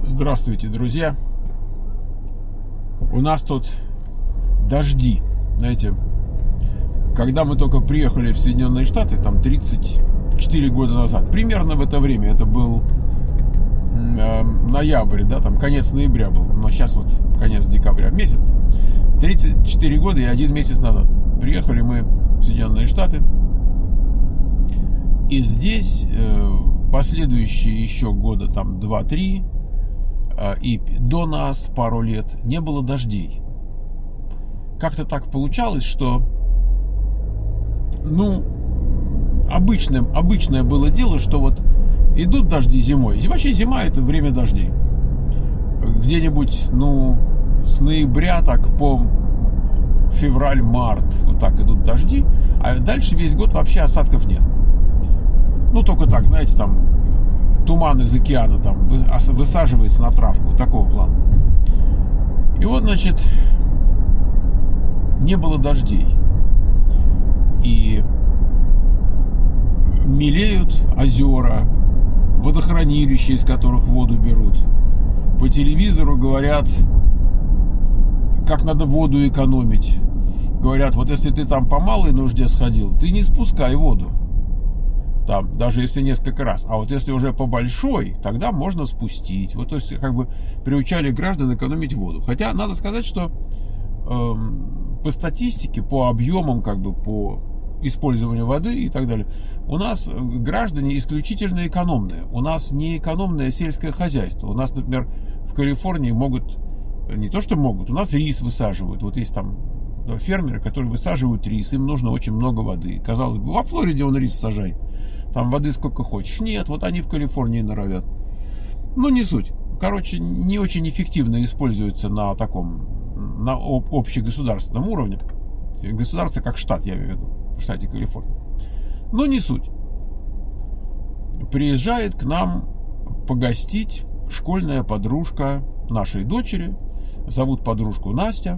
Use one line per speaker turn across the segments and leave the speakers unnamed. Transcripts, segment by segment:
Здравствуйте, друзья. У нас тут дожди. Знаете, когда мы только приехали в Соединенные Штаты, там 34 года назад, примерно в это время, это был ноябрь, да, там конец ноября был, но сейчас вот конец декабря, месяц. 34 года и 1 месяц назад приехали мы в Соединенные Штаты. И здесь последующие еще года, там 2-3, и до нас пару лет не было дождей. Как-то так получалось, что обычное было дело, что вот идут дожди зимой. И вообще зима — это время дождей. Где-нибудь, с ноября так по февраль-март вот так идут дожди, а дальше весь год вообще осадков нет. Только так, знаете, там туман из океана там высаживается на травку, такого плана. И вот, значит, не было дождей. И мелеют озера, водохранилища, из которых воду берут. По телевизору говорят, как надо воду экономить. Говорят, вот если ты там по малой нужде сходил, ты не спускай воду. Там, даже если несколько раз. А вот если уже по большой, тогда можно спустить. Вот, то есть, приучали граждан экономить воду. Хотя, надо сказать, что по статистике, по объемам, по использованию воды и так далее, у нас граждане исключительно экономные. У нас не экономное сельское хозяйство. У нас, например, в Калифорнии могут, не то что могут, у нас рис высаживают. Вот есть там фермеры, которые высаживают рис, им нужно очень много воды. Казалось бы, во Флориде он рис сажай. Там воды сколько хочешь. Нет, вот они в Калифорнии норовят. Не суть. Не очень эффективно используется на общегосударственном уровне. Государство как штат, я имею в виду, в штате Калифорния. Но не суть. Приезжает к нам погостить школьная подружка нашей дочери. Зовут подружку Настя.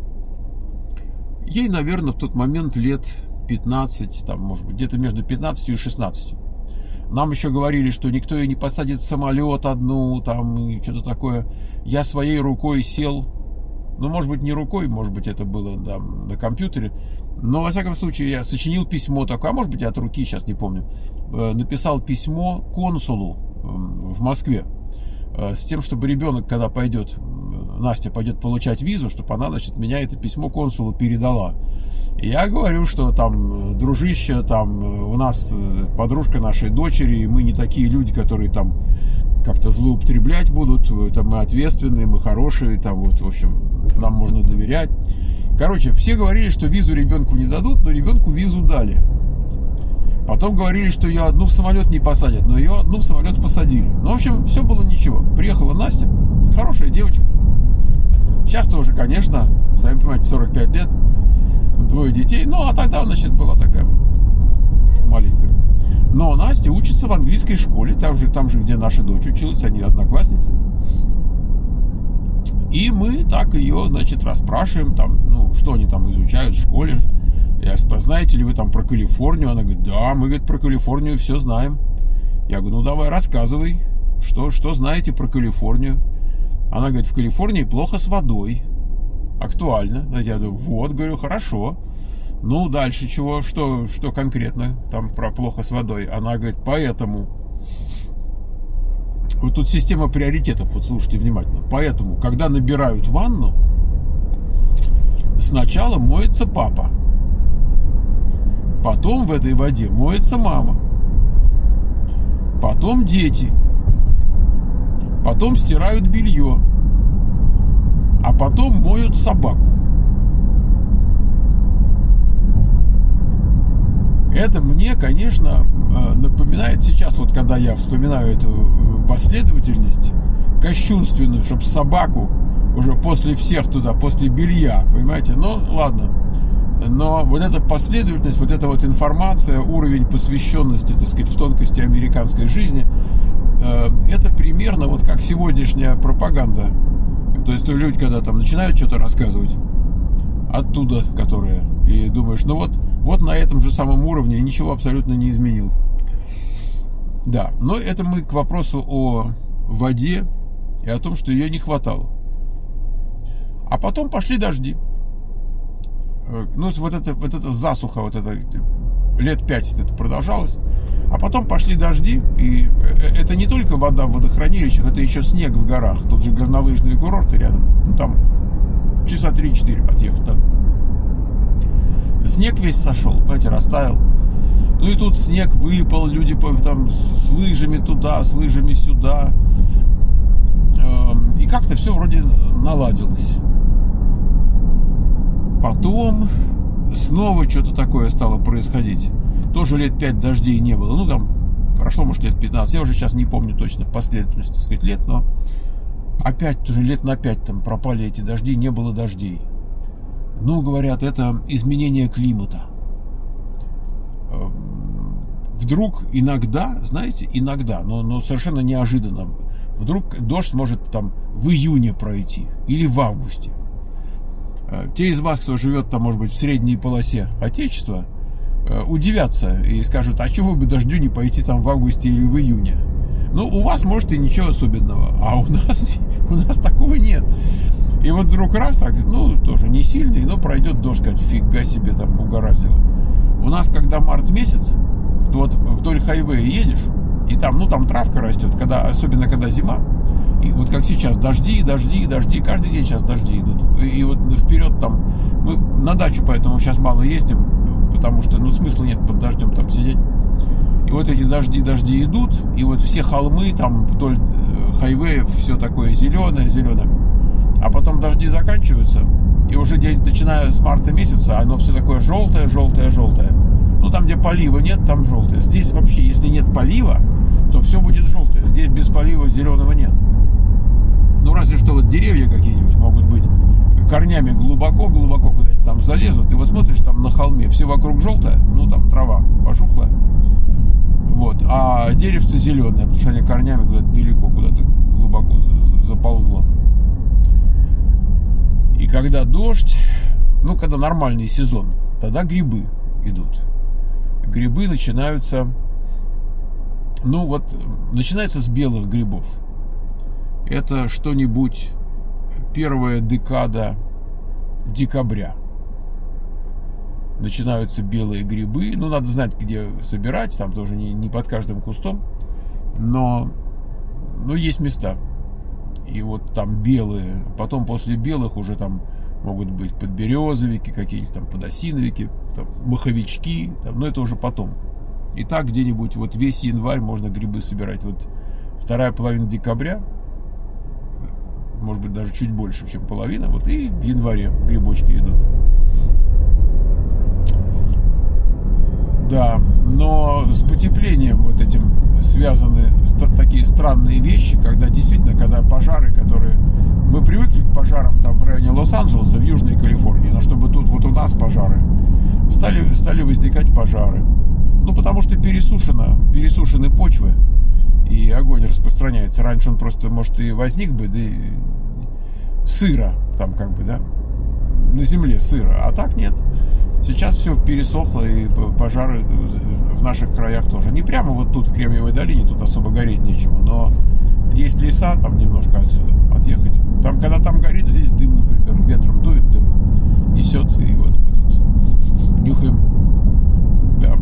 Ей, наверное, в тот момент лет 15, там, может быть, где-то между 15 и 16. Нам еще говорили, что никто ее не посадит в самолет одну, там, и что-то такое. Я своей рукой сел, может быть, не рукой, может быть, это было на компьютере, но, во всяком случае, я сочинил письмо такое, а может быть, от руки, сейчас не помню, написал письмо консулу в Москве с тем, чтобы ребенок, когда Настя пойдет получать визу, чтобы она, меня это письмо консулу передала. И я говорю, что там, дружище, там у нас подружка нашей дочери, и мы не такие люди, которые там как-то злоупотреблять будут, там мы ответственные, мы хорошие, там в общем, нам можно доверять. Все говорили, что визу ребенку не дадут, но ребенку визу дали. Потом говорили, что ее одну в самолет не посадят, но ее одну в самолет посадили. В общем, все было ничего. Приехала Настя, хорошая девочка. Сейчас тоже, конечно, сами понимаете, 45 лет, 2 детей. А тогда, была такая маленькая. Но Настя учится в английской школе, там же, где наша дочь училась, они одноклассницы. И мы так ее, расспрашиваем, что они там изучают в школе. Я спрашиваю, знаете ли вы там про Калифорнию? Она говорит, да, мы, про Калифорнию все знаем. Я говорю, давай рассказывай, что знаете про Калифорнию. Она говорит, в Калифорнии плохо с водой. Актуально. Я говорю, хорошо. Дальше чего? Что конкретно там про плохо с водой? Она говорит, поэтому. Вот тут система приоритетов, вот слушайте внимательно. Поэтому, когда набирают ванну, сначала моется папа. Потом в этой воде моется мама. Потом дети. Потом стирают белье. А потом моют собаку. Это мне, конечно, напоминает сейчас, вот когда я вспоминаю эту последовательность кощунственную, чтобы собаку уже после всех туда, после белья, понимаете? Ладно. Но вот эта последовательность, вот эта вот информация, уровень посвященности, в тонкости американской жизни, это примерно вот как сегодняшняя пропаганда. То есть люди, когда там начинают что-то рассказывать, оттуда, которые, и думаешь, вот на этом же самом уровне ничего абсолютно не изменил. Да, но это мы к вопросу о воде и о том, что ее не хватало. А потом пошли дожди. Ну, вот эта засуха, вот это лет 5 это продолжалось. А потом пошли дожди, и это не только вода в водохранилищах, это еще снег в горах. Тут же горнолыжные курорты рядом. Ну, там часа 3-4 отъехать надо. Снег весь сошел, понимаете, растаял. Ну и тут снег выпал, люди там с лыжами туда, с лыжами сюда. И как-то все вроде наладилось. Потом снова что-то такое стало происходить. Тоже лет 5 дождей не было. Ну, там прошло, может, лет 15. Я уже сейчас не помню точно последовательность, так сказать, лет, но опять тоже лет на 5 там пропали эти дожди, не было дождей. Ну, говорят, это изменение климата. Вдруг иногда, знаете, иногда, но совершенно неожиданно, вдруг дождь может там в июне пройти или в августе. Те из вас, кто живет там, может быть, в средней полосе Отечества, удивятся и скажут, а чего бы дождю не пойти там в августе или в июне? Ну, у вас, может, и ничего особенного, а у нас такого нет. И вот вдруг раз так, ну, тоже не сильный, но пройдет дождь, как фига себе там угораздило. У нас, когда март месяц, то вот вдоль хайвея едешь, и там, ну, там травка растет, особенно когда зима. И вот как сейчас, дожди, каждый день сейчас дожди идут. И вот вперед там, мы на дачу поэтому сейчас мало ездим, потому что, ну, смысла нет под дождем там сидеть. И вот эти дожди идут, и вот все холмы там вдоль хайвея, все такое зеленое. А потом дожди заканчиваются, и уже начиная с марта месяца, оно все такое желтое. Ну, там, где полива нет, там желтое. Здесь вообще, если нет полива, то все будет желтое. Здесь без полива зеленого нет. Ну, разве что вот деревья какие-нибудь могут быть корнями глубоко куда-нибудь там залезут. И вот смотришь там на холме, все вокруг желтое, ну, там трава пожухлая. Вот. А деревце зеленое, потому что они корнями куда-то далеко, куда-то глубоко заползло. И когда дождь, ну, когда нормальный сезон, тогда грибы идут. Грибы начинаются, ну, вот, начинается с белых грибов. Это что-нибудь первая декада декабря. Начинаются белые грибы. Ну, надо знать, где собирать. Там тоже не под каждым кустом. Но есть места. И вот там белые. Потом после белых уже там могут быть подберезовики, какие-нибудь там подосиновики, там, маховички. Там, но это уже потом. И так где-нибудь вот весь январь можно грибы собирать. Вот вторая половина декабря, может быть, даже чуть больше, чем половина. Вот и в январе грибочки идут. Да, но с потеплением вот этим связаны такие странные вещи, когда действительно, когда пожары, которые... Мы привыкли к пожарам там в районе Лос-Анджелеса, в Южной Калифорнии, но чтобы тут вот у нас пожары, стали возникать пожары. Ну, потому что пересушены почвы, и огонь распространяется. Раньше он просто, может, и возник бы, да и сыро там как бы, да, на земле сыро, а так нет. Сейчас все пересохло, и пожары в наших краях тоже. Не прямо вот тут в Кремниевой долине, тут особо гореть нечего, но есть леса, там немножко отсюда отъехать. Там, когда там горит, здесь дым, например, ветром дует, дым несет, и вот мы тут нюхаем. Да.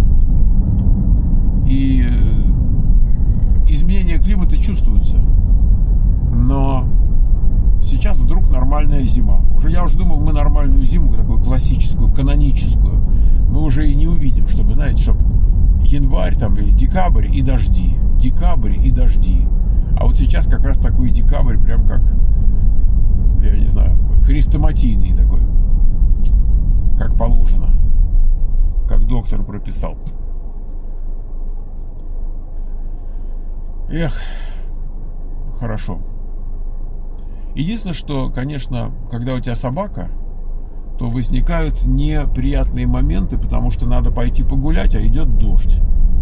И изменения климата чувствуются. Но сейчас вдруг нормальная зима. Я уже думал, мы нормальную зиму, такую классическую, каноническую, мы уже и не увидим, чтобы, знаете, чтобы январь там или декабрь и дожди. Декабрь и дожди. А вот сейчас как раз такой декабрь, прям как, я не знаю, хрестоматийный такой. Как положено. Как доктор прописал. Эх, хорошо. Единственное, что, конечно, когда у тебя собака, то возникают неприятные моменты, потому что надо пойти погулять, а идет дождь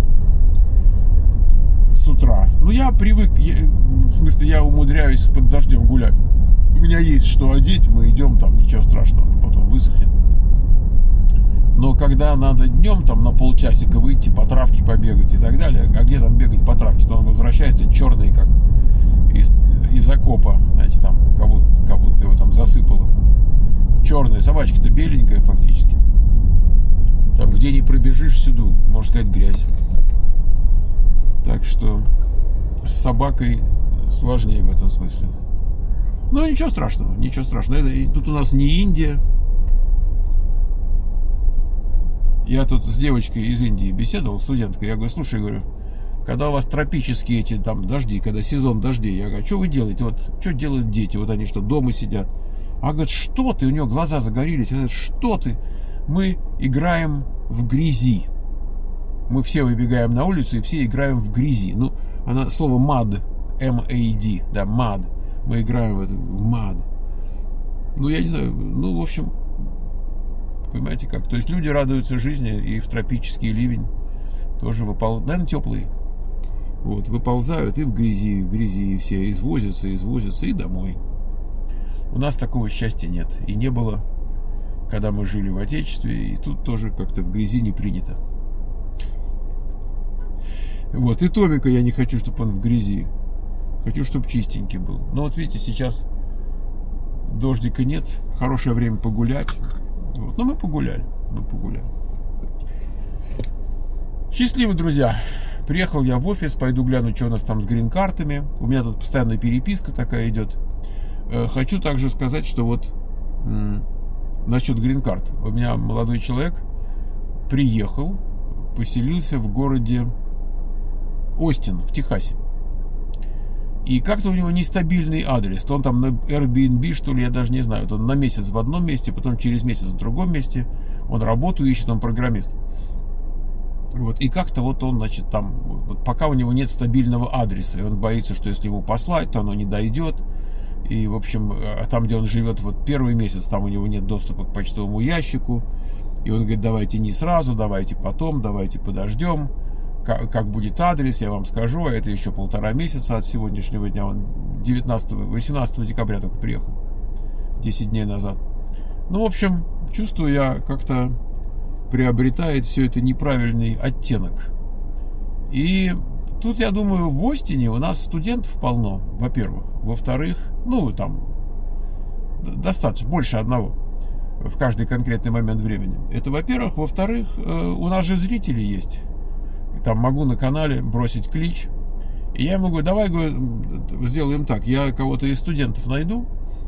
с утра. Ну, я привык, в смысле, я умудряюсь под дождем гулять. У меня есть что одеть, мы идем, там ничего страшного, потом высохнет. Но когда надо днем там на полчасика выйти по травке побегать и так далее, а где там бегать по травке, то он возвращается черный, как из собачка-то беленькая фактически. Там, где не пробежишь, всюду, можно сказать, грязь. Так что с собакой сложнее в этом смысле. Ну, ничего страшного, ничего страшного. Тут у нас не Индия. Я тут с девочкой из Индии беседовал, студенткой. Я говорю, слушай, говорю, когда у вас тропические эти там дожди, когда сезон дождей, я говорю, что вы делаете? Вот что делают дети? Вот они что, дома сидят? А говорит, что ты? У нее глаза загорелись. Она говорит, что ты? Мы играем в грязи. Мы все выбегаем на улицу и все играем в грязи. Ну, она слово mud, M-A-D, да, mud. Мы играем в mud. Ну, я не знаю, ну, в общем, понимаете как? То есть люди радуются жизни и в тропический ливень тоже выползают, наверное, теплый. Вот, выползают и в грязи все извозятся и домой. У нас такого счастья нет. И не было, когда мы жили в Отечестве, и тут тоже как-то в грязи не принято. Вот, и Томика я не хочу, чтобы он в грязи. Хочу, чтобы чистенький был. Но вот видите, сейчас дождика нет, хорошее время погулять. Вот. Но мы погуляли. Счастливы, друзья. Приехал я в офис, пойду гляну, что у нас там с грин-картами. У меня тут постоянная переписка такая идет. Хочу также сказать, что вот насчет грин-карт. У меня молодой человек приехал, поселился в городе Остин, в Техасе. И как-то у него нестабильный адрес. То он там на Airbnb, что ли, я даже не знаю. То он на месяц в одном месте, потом через месяц в другом месте. Он работу ищет, он программист. Вот. И как-то вот он, значит, там, вот пока у него нет стабильного адреса, и он боится, что если его послать, то оно не дойдет. И, в общем, там, где он живет, вот первый месяц, там у него нет доступа к почтовому ящику. И он говорит, давайте не сразу, давайте потом, давайте подождем. Как будет адрес, я вам скажу. А это еще 1,5 месяца от сегодняшнего дня. Он 18 декабря только приехал. 10 дней назад. Ну, в общем, чувствую я, как-то приобретает все это неправильный оттенок. И тут, я думаю, в Остине у нас студентов полно, во-первых. Во-вторых, ну, там достаточно, больше одного в каждый конкретный момент времени. Это, во-первых. Во-вторых, у нас же зрители есть. Там могу на канале бросить клич. И я ему говорю, давай, говорю, сделаем так. Я кого-то из студентов найду,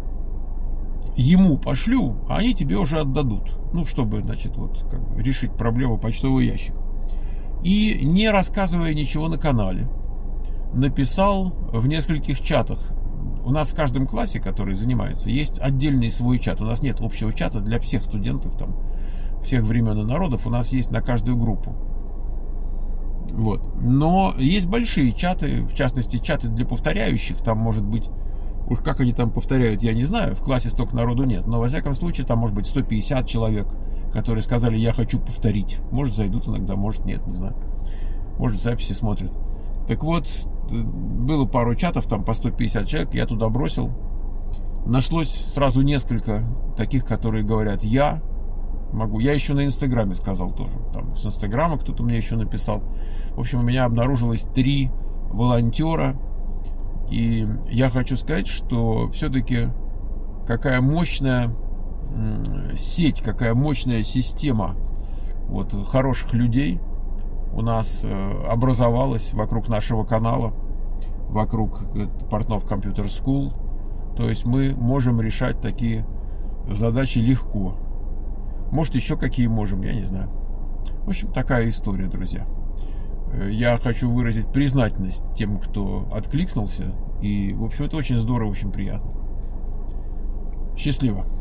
ему пошлю, а они тебе уже отдадут. Ну, чтобы, значит, вот как бы решить проблему почтовый ящик. И, не рассказывая ничего на канале, написал в нескольких чатах. У нас в каждом классе, который занимается, есть отдельный свой чат. У нас нет общего чата для всех студентов, там, всех времен и народов. У нас есть на каждую группу. Вот. Но есть большие чаты, в частности, чаты для повторяющих. Там может быть, уж как они там повторяют, я не знаю. В классе столько народу нет. Но, во всяком случае, там может быть 150 человек, которые сказали, я хочу повторить. Может, зайдут иногда, может, нет, не знаю. Может, записи смотрят. Так вот, было пару чатов, там по 150 человек, я туда бросил. Нашлось сразу несколько таких, которые говорят, я могу. Я еще на Инстаграме сказал тоже. Там с Инстаграма кто-то мне еще написал. В общем, у меня обнаружилось 3 волонтера. И я хочу сказать, что все-таки какая мощная сеть, какая мощная система вот, хороших людей у нас образовалась вокруг нашего канала, вокруг Портнов Computer School. То есть мы можем решать такие задачи легко. Может, еще какие можем, я не знаю. В общем, такая история, друзья. Я хочу выразить признательность тем, кто откликнулся. И, в общем, это очень здорово, очень приятно. Счастливо.